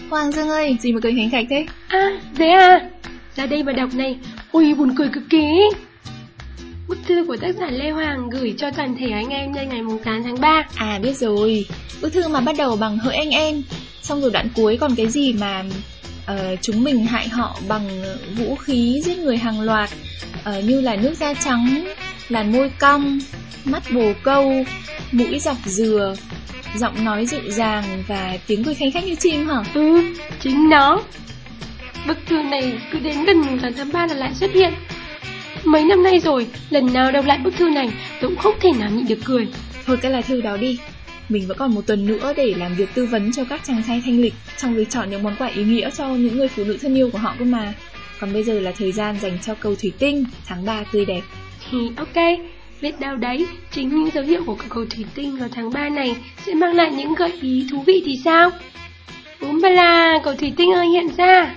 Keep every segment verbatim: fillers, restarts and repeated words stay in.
Hoàng Dương ơi, gì mà cười khánh khạch thế? À, thế à? Ra đây mà đọc này. Ui, buồn cười cực kỳ. Bức thư của tác giả Lê Hoàng gửi cho toàn thể anh em nhân ngày tám tháng ba. À biết rồi, bức thư mà bắt đầu bằng hỡi anh em, xong rồi đoạn cuối còn cái gì mà uh, chúng mình hại họ bằng vũ khí giết người hàng loạt, uh, như là nước da trắng, làn môi cong, mắt bồ câu, mũi dọc dừa, giọng nói dịu dàng và tiếng cười khanh khách như chim hả? Ừ, chính nó. Bức thư này cứ đến gần tám tháng ba là lại xuất hiện. Mấy năm nay rồi, lần nào đọc lại bức thư này tôi cũng không thể nào nhịn được cười. Thôi cái là thư đó đi. Mình vẫn còn một tuần nữa để làm việc tư vấn cho các chàng trai thanh lịch trong việc chọn những món quà ý nghĩa cho những người phụ nữ thân yêu của họ cơ mà. Còn bây giờ là thời gian dành cho cầu thủy tinh tháng ba tươi đẹp. Thì ok, biết đâu đấy, chính những dấu hiệu của cầu thủy tinh vào tháng ba này sẽ mang lại những gợi ý thú vị thì sao? Úm bà là, cầu thủy tinh ơi hiện ra.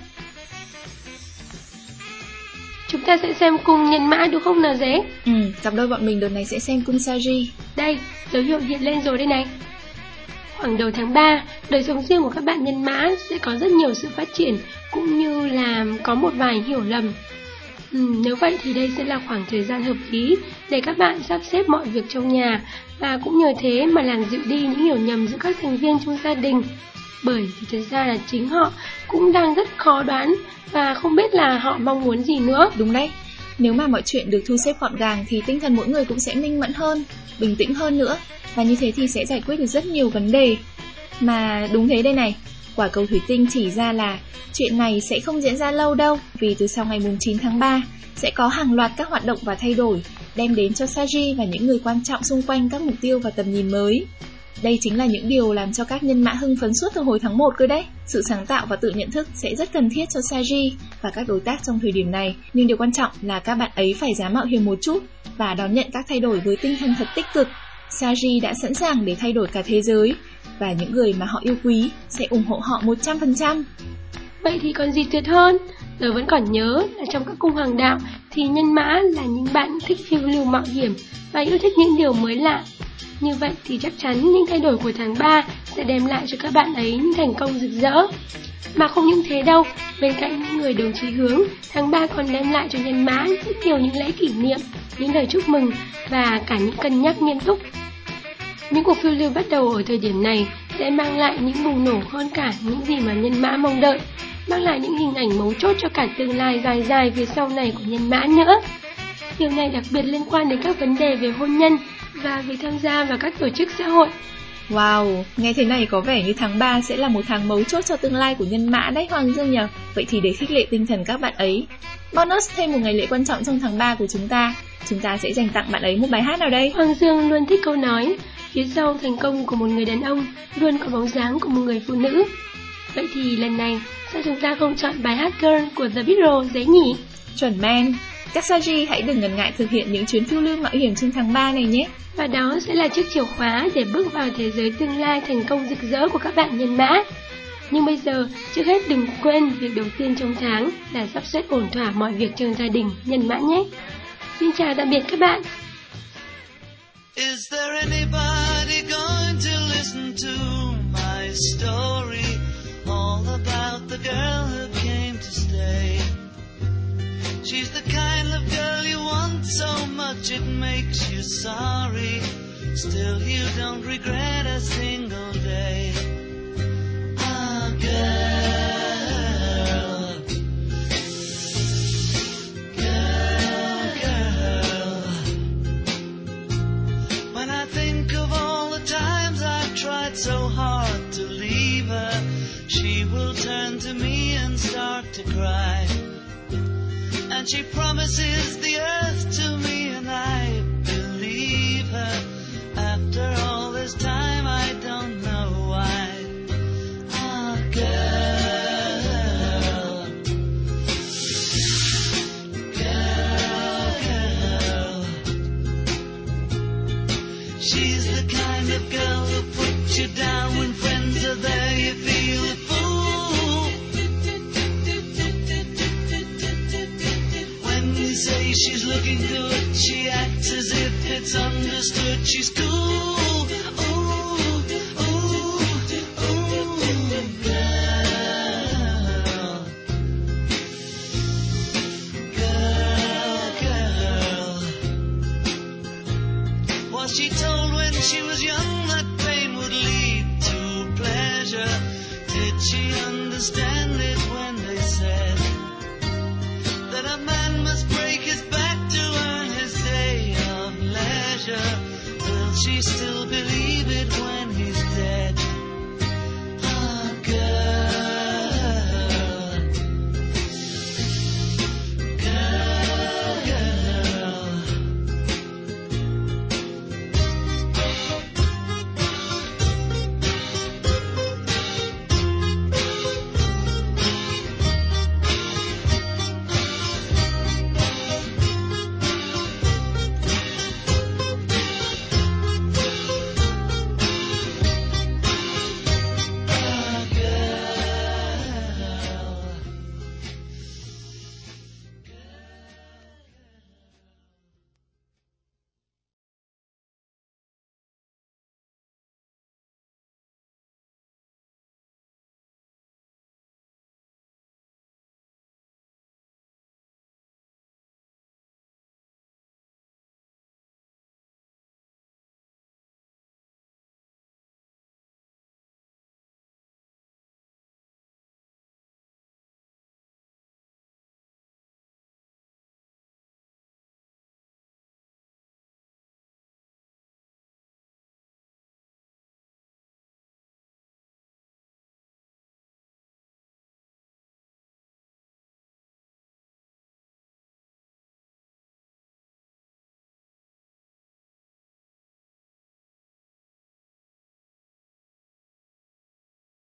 Chúng ta sẽ xem cung nhân mã đúng không nào dễ? Ừ, cặp đôi bọn mình đợt này sẽ xem cung Sa-ri. Đây, dấu hiệu hiện lên rồi đây này. Khoảng đầu tháng ba, đời sống riêng của các bạn nhân mã sẽ có rất nhiều sự phát triển, cũng như là có một vài hiểu lầm. Ừ, nếu vậy thì đây sẽ là khoảng thời gian hợp lý để các bạn sắp xếp mọi việc trong nhà, và cũng nhờ thế mà làm dịu đi những hiểu nhầm giữa các thành viên trong gia đình. Bởi vì thực ra là chính họ cũng đang rất khó đoán và không biết là họ mong muốn gì nữa. Đúng đấy, nếu mà mọi chuyện được thu xếp gọn gàng thì tinh thần mỗi người cũng sẽ minh mẫn hơn, bình tĩnh hơn nữa. Và như thế thì sẽ giải quyết được rất nhiều vấn đề. Mà đúng thế đây này, quả cầu thủy tinh chỉ ra là chuyện này sẽ không diễn ra lâu đâu. Vì từ sau ngày chín tháng ba sẽ có hàng loạt các hoạt động và thay đổi đem đến cho Sa-ri và những người quan trọng xung quanh các mục tiêu và tầm nhìn mới. Đây chính là những điều làm cho các nhân mã hưng phấn suốt từ hồi tháng một cơ đấy. Sự sáng tạo và tự nhận thức sẽ rất cần thiết cho Sa-ri và các đối tác trong thời điểm này. Nhưng điều quan trọng là các bạn ấy phải dám mạo hiểm một chút và đón nhận các thay đổi với tinh thần thật tích cực. Sa-ri đã sẵn sàng để thay đổi cả thế giới, và những người mà họ yêu quý sẽ ủng hộ họ một trăm phần trăm. Vậy thì còn gì tuyệt hơn. Tớ vẫn còn nhớ là trong các cung hoàng đạo thì nhân mã là những bạn thích phiêu lưu mạo hiểm và yêu thích những điều mới lạ. Như vậy thì chắc chắn những thay đổi của tháng ba sẽ đem lại cho các bạn ấy những thành công rực rỡ. Mà không những thế đâu, bên cạnh những người đồng chí hướng, tháng ba còn đem lại cho nhân mã rất nhiều những lễ kỷ niệm, những lời chúc mừng và cả những cân nhắc nghiêm túc. Những cuộc phiêu lưu bắt đầu ở thời điểm này sẽ mang lại những bùng nổ hơn cả những gì mà nhân mã mong đợi, mang lại những hình ảnh mấu chốt cho cả tương lai dài dài về sau này của nhân mã nữa. Điều này đặc biệt liên quan đến các vấn đề về hôn nhân và việc tham gia vào các tổ chức xã hội. Wow, nghe thế này có vẻ như tháng ba sẽ là một tháng mấu chốt cho tương lai của nhân mã đấy Hoàng Dương nhỉ? Vậy thì để khích lệ tinh thần các bạn ấy, bonus thêm một ngày lễ quan trọng trong tháng ba của chúng ta, chúng ta sẽ dành tặng bạn ấy một bài hát nào đây? Hoàng Dương luôn thích câu nói, phía sau thành công của một người đàn ông luôn có bóng dáng của một người phụ nữ. Vậy thì lần này, sao chúng ta không chọn bài hát Girl của The Beatles đấy nhỉ? Chuẩn man. Các Sa-ri hãy đừng ngần ngại thực hiện những chuyến phiêu lưu mạo hiểm trong tháng ba này nhé. Và đó sẽ là chiếc chìa khóa để bước vào thế giới tương lai thành công rực rỡ của các bạn nhân mã. Nhưng bây giờ, trước hết đừng quên việc đầu tiên trong tháng là sắp xếp ổn thỏa mọi việc trong gia đình nhân mã nhé. Xin chào tạm biệt các bạn. Is there anybody going to listen to my story all about the girl who came to stay? She's the kind of girl you want so much it makes you sorry. Still you don't regret a single day. Ah, girl, girl, girl. When I think of all the times I've tried so hard to leave her, she will turn to me and start to cry. And she promises the earth to me, and I believe her. After all this time, I don't know why. Ah, girl, girl, girl. She's the kind of girl who puts you down when friends are there. You feel a fool. Say she's looking good, she acts as if it's understood. She's cool, ooh, ooh, ooh, girl. she understand it when